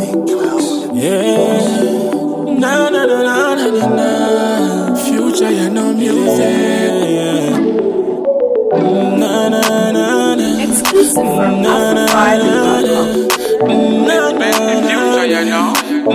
Yeah. Na na na na na na na. Future, you know music. Yeah. Na na na na. Exclusive from Afro5.com. Future, you know.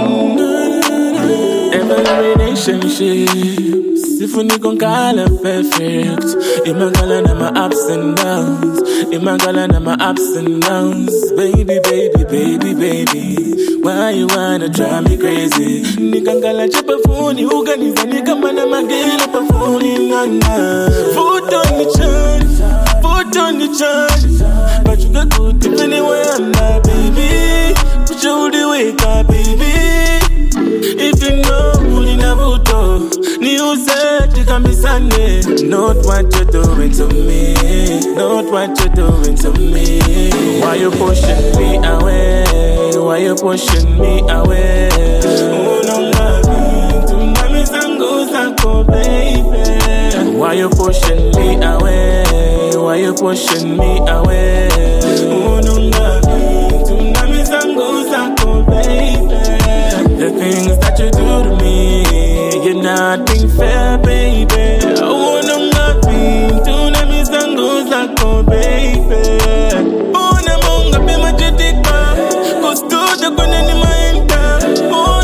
Every relationship, symphony con color perfect. Imagala na my ups and downs. Imagala na my ups and downs. Baby, baby, baby, baby. Why you wanna drive me crazy? Nikangala chepa phone, uganiza nikamana magela pa phone nana. Foot on the charge, foot on the charge. But you got good tip anywhere I'm not, baby. Put your hoodie wake up, baby. If you know, you never talk. New set, you can be Sunday. Not what you're doing to me. Not what you're doing to me. Why you pushing me away? Why you pushing me away? Oh, no, love. Tsunami sango sako, baby. Why you pushing me away? Why you pushing me away? Oh, no, love. Tsunami sango sako, baby. The things that you do to me, you're not being fair, baby. I wanna nothing, to me sango sako, baby. Oh, na monga be majitika, kosto de kone ni mainta. Oh,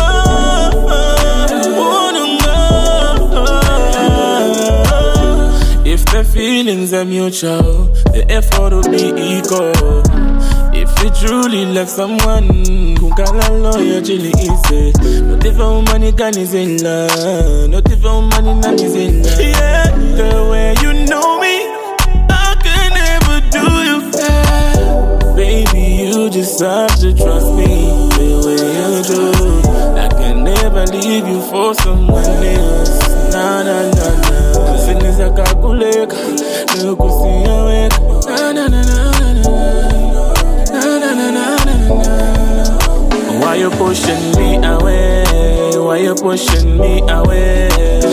nunga. If the feelings are mutual, the effort will be equal. If you truly love someone, who can allow you chili easy. Not if a woman is in love. Not if a woman is in love. Yeah, the way you know me, I can never do you fair. Baby, you just have to trust me the way you do. I can never leave you for someone else. Nah, nah, nah, nah. Since I calculate, look who's in your way. Nah, nah, nah, nah. Why you pushing me away? Why you pushing me away?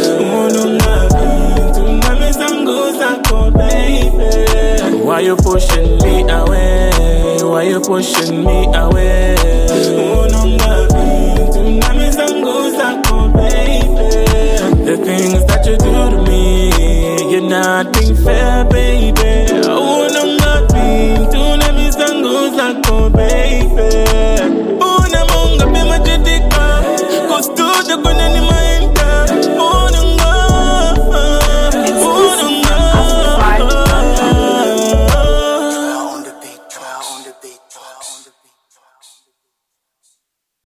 Why you pushing me away? Why you pushing me away? The things that you do to me, you're not being fair, baby. I wanna nothing to me sango sako, baby.